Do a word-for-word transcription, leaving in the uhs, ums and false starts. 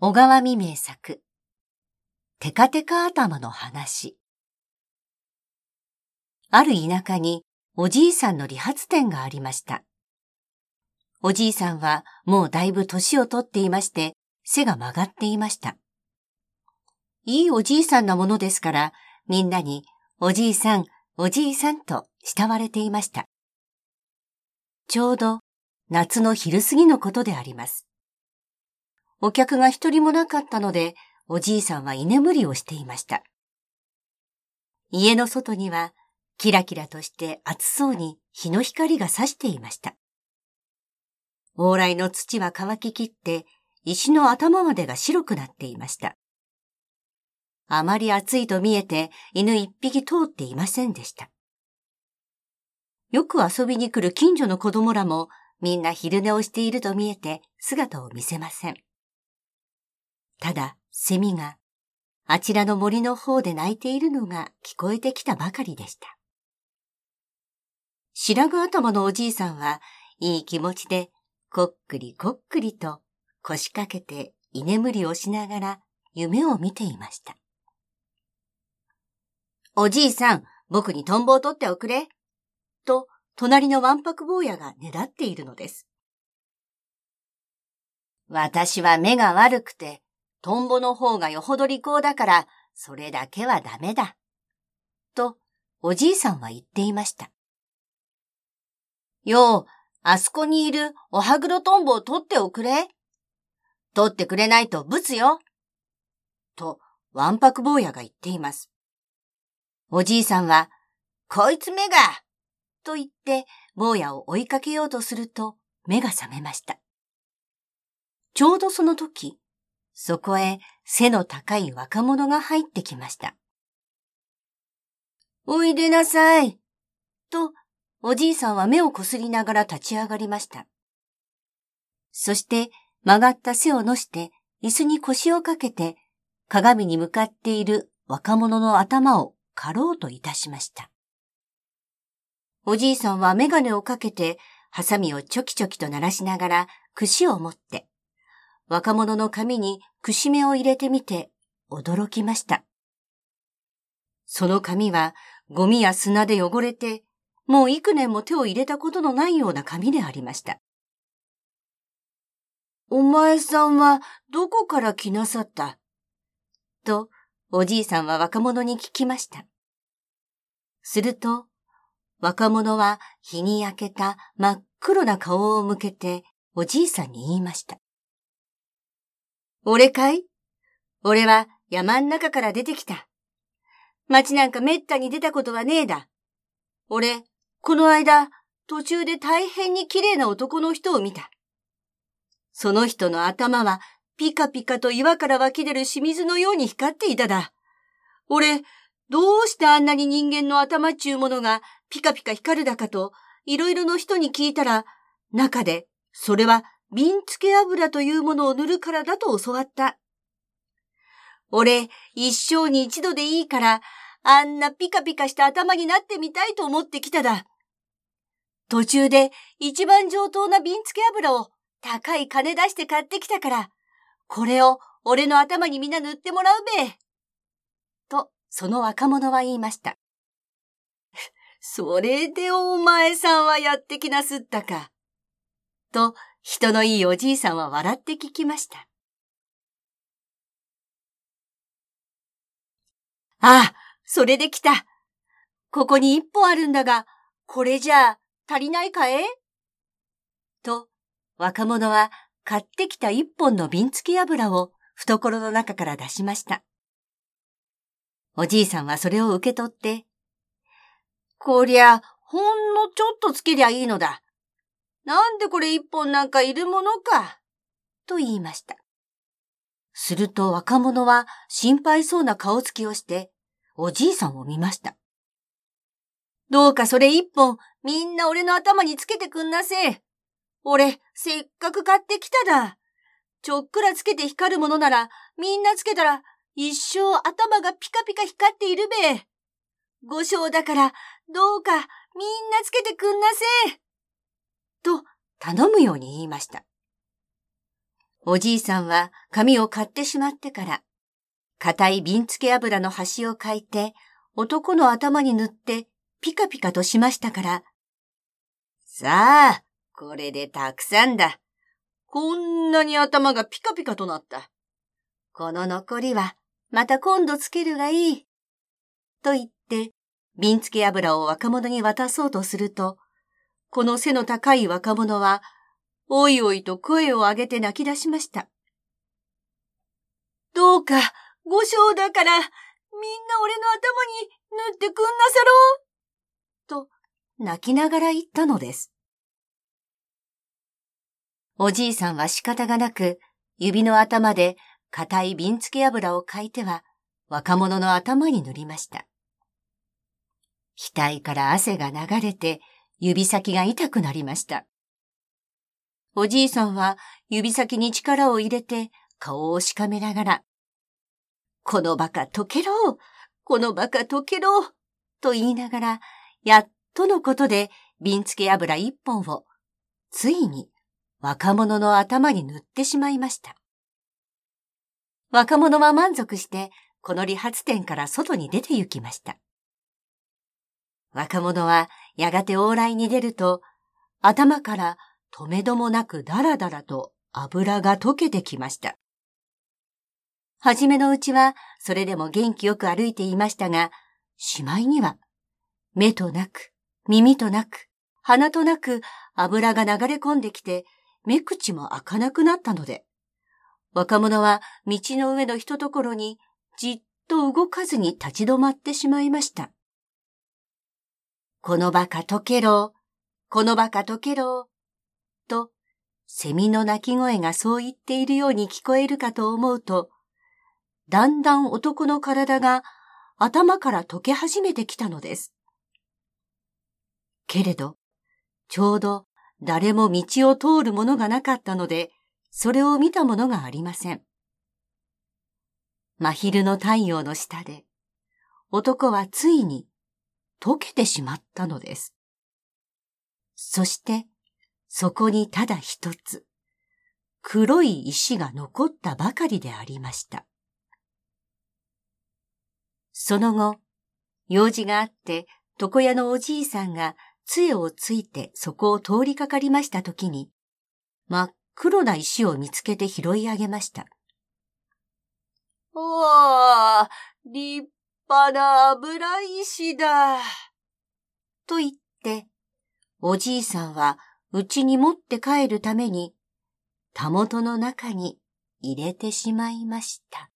小川未明作、テカテカ頭の話。ある田舎におじいさんの理髪店がありました。おじいさんはもうだいぶ年をとっていまして、背が曲がっていました。いいおじいさんなものですから、みんなにおじいさん、おじいさんと慕われていました。ちょうど夏の昼過ぎのことであります。お客が一人もなかったので、おじいさんは居眠りをしていました。家の外には、キラキラとして暑そうに日の光が差していました。往来の土は乾ききって、石の頭までが白くなっていました。あまり暑いと見えて、犬一匹通っていませんでした。よく遊びに来る近所の子供らも、みんな昼寝をしていると見えて姿を見せません。ただ、セミが、あちらの森の方で鳴いているのが聞こえてきたばかりでした。白髪頭のおじいさんは、いい気持ちで、こっくりこっくりと腰掛けて居眠りをしながら夢を見ていました。おじいさん、僕にトンボを取っておくれ。と、隣のわんぱく坊やがねだっているのです。私は目が悪くて、トンボの方がよほど利口だから、それだけはダメだ。と、おじいさんは言っていました。よう、あそこにいるおはぐろトンボを取っておくれ。取ってくれないとぶつよ。と、わんぱく坊やが言っています。おじいさんは、こいつ目がと言って、坊やを追いかけようとすると、目が覚めました。ちょうどその時、そこへ背の高い若者が入ってきました。おいでなさい。と、おじいさんは目をこすりながら立ち上がりました。そして曲がった背を乗して椅子に腰をかけて鏡に向かっている若者の頭を刈ろうといたしました。おじいさんは眼鏡をかけてハサミをチョキチョキと鳴らしながら櫛を持って若者の髪に櫛目を入れてみて驚きました。その髪はゴミや砂で汚れて、もう幾年も手を入れたことのないような髪でありました。お前さんはどこから来なさった？と、おじいさんは若者に聞きました。すると、若者は日に焼けた真っ黒な顔を向けておじいさんに言いました。俺かい？俺は山ん中から出てきた。町なんかめったに出たことはねえだ。俺、この間、途中で大変に綺麗な男の人を見た。その人の頭はピカピカと岩から湧き出る清水のように光っていただ。俺、どうしてあんなに人間の頭っちゅうものがピカピカ光るだかと、いろいろの人に聞いたら、中で、それは瓶付け油というものを塗るからだと教わった。俺、一生に一度でいいから、あんなピカピカした頭になってみたいと思ってきただ。途中で一番上等な瓶付け油を高い金出して買ってきたから、これを俺の頭にみんな塗ってもらうべ。と、その若者は言いました。それでお前さんはやってきなすったか。と、人のいいおじいさんは笑って聞きました。ああ、それで来た。ここに一本あるんだが、これじゃあ足りないかえ？と、若者は買ってきた一本の瓶付け油を懐の中から出しました。おじいさんはそれを受け取って、こりゃ、ほんのちょっとつけりゃいいのだ。なんでこれ一本なんかいるものか。と言いました。すると若者は心配そうな顔つきをして、おじいさんを見ました。どうかそれ一本みんな俺の頭につけてくんなせえ。俺せっかく買ってきただ。ちょっくらつけて光るものならみんなつけたら一生頭がピカピカ光っているべ。ご章だからどうかみんなつけてくんなせえ。と頼むように言いました。 おじいさんは髪を買ってしまってから、硬い瓶付け油の端をかいて、男の頭に塗ってピカピカとしましたから、さあ、これでたくさんだ。こんなに頭がピカピカとなった。この残りはまた今度つけるがいい。と言って、瓶付け油を若者に渡そうとすると、この背の高い若者は、おいおいと声を上げて泣き出しました。どうか、ご章だから、みんな俺の頭に塗ってくんなさろう。と、泣きながら言ったのです。おじいさんは仕方がなく、指の頭で硬い瓶付け油をかいては、若者の頭に塗りました。額から汗が流れて、指先が痛くなりました。おじいさんは指先に力を入れて顔をしかめながら、このバカ溶けろ、このバカ溶けろ、と言いながら、やっとのことで瓶付け油一本を、ついに若者の頭に塗ってしまいました。若者は満足して、この理髪店から外に出て行きました。若者はやがて往来に出ると、頭からとめどもなくだらだらと油が溶けてきました。はじめのうちはそれでも元気よく歩いていましたが、しまいには目となく、耳となく、鼻となく油が流れ込んできて、目口も開かなくなったので、若者は道の上のひとところにじっと動かずに立ち止まってしまいました。このバカ溶けろ、このバカ溶けろ、と、セミの鳴き声がそう言っているように聞こえるかと思うと、だんだん男の体が頭から溶け始めてきたのです。けれど、ちょうど誰も道を通るものがなかったので、それを見たものがありません。真昼の太陽の下で、男はついに溶けてしまったのです。そして、そこにただ一つ、黒い石が残ったばかりでありました。その後、用事があって、床屋のおじいさんが杖をついてそこを通りかかりましたときに、真っ黒な石を見つけて拾い上げました。おー、立派な油石だ。と言って、おじいさんは家に持って帰るために、たもとの中に入れてしまいました。